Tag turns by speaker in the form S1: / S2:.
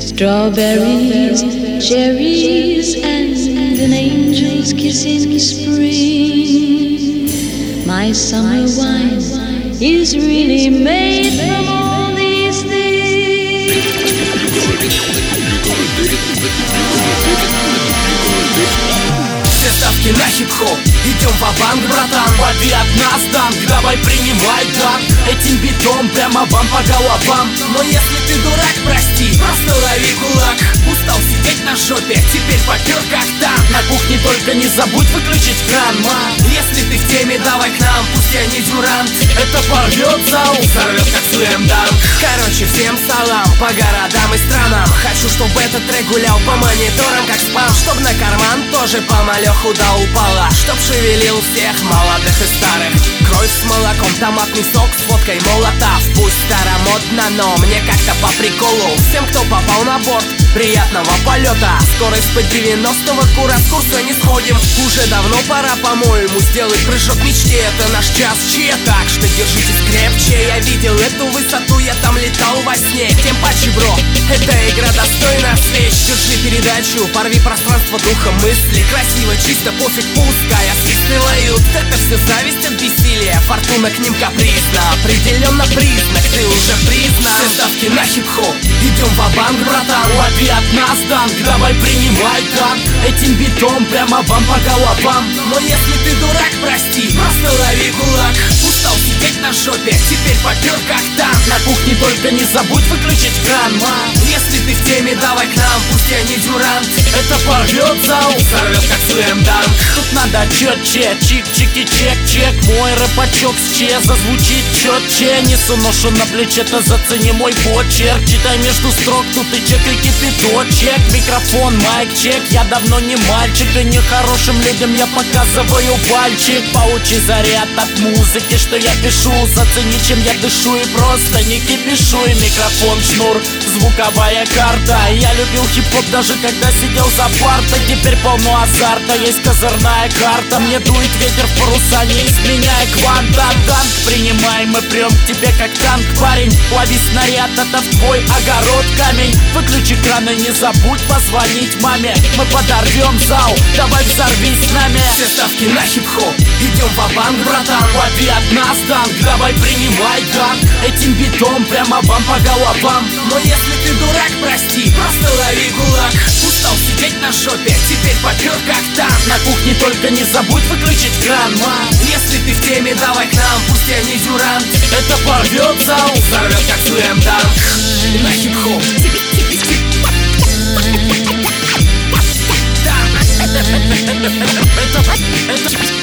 S1: Strawberries, cherries, and an angel's kiss in spring. My summer wine is really made from all these things.
S2: Все ставки на хип-хоп, идем ва-банк, братан. Лови от нас данк, давай принимай дан. Этим битом прямо вам по головам. Но если ты дурак, прости, просто лови кулак. Устал сидеть на жопе, теперь попер как танк. На кухне только не забудь выключить кран, мам. Если ты в теме, давай к нам, пусть я не дюрант. Это порвет зал, сорвет как слэм-данк. Короче, всем салам, по городам и странам. Хочу, чтобы этот трек гулял по мониторам как спам. Чтоб на карман тоже помалехуда упала. Чтоб шевелил всех молодых и старых. Кровь с молоком, томатный сок с водкой молотов. Пусть старомодно, но мне как-то по приколу. Всем, кто попал на борт, приятного полета. Скорость по 90-го, кура с курса не сходим. Уже давно пора, по-моему, сделать прыжок мечте. Это наш час че, так что держитесь крепче. Я видел эту высоту, я там летал во сне. Тем паче, бро, эта игра достойна свеч. Держи передачу, порви пространство духа мысли. Красиво, чисто, пофиг, пускай асисты лают. Это все зависть от бессилия, фортуна к ним капризна. Определенно признак, ты уже признан. Все ставки на хип-хоп, идем ва-банк, братан. Лови от нас данк, давай принимай данк. Этим битом прямо вам по головам. Но если ты дурак, прости, просто лови кулак. Устал сидеть на жопе, теперь попер как танк. На кухне только не забудь выключить кран, мам. Если ты в теме, давай к нам, пусть я не дюрант. Это порвет зал, сорвет как слэм-данк.
S3: Тут надо четче, чик-чики-чек-чек. Мой рэпачок с че зазвучит четче. Несу ношу на плече-то, зацени мой почерк. Читай между строк, тут и чек, и кипяточек. Микрофон, майк-чек, я давно не мальчик. И нехорошим людям я показываю пальчик. Паучий заряд от музыки, что я пишу. Зацени, чем я дышу, и просто не кипишу. И микрофон, шнур, звуковая карта. Я любил хип-хоп даже когда сидел за партой. Теперь полно азарта, есть козырная карта. Мне дует ветер в паруса, не изменяя кванта. Танк принимай, мы прем к тебе как танк, парень. Лови снаряд, это в твой огород камень. Выключи кран и не забудь позвонить маме. Мы подорвем зал, давай взорвись с нами.
S2: Все ставки на хип-хоп, идем ва-банк, братан. Лови от нас данк, давай принимай данк. Этим битом прямо вам по головам. Но если ты дурак, прости, просто лови кулак. Устал сидеть на жопе, теперь попер как танк.
S3: На кухне только не забудь выключить кран, мам.
S2: Если ты в теме, давай к нам, пусть я не дюрант.
S3: Это порвет зал,
S2: сорвет как слэм-данк. На хип-хоп.
S3: это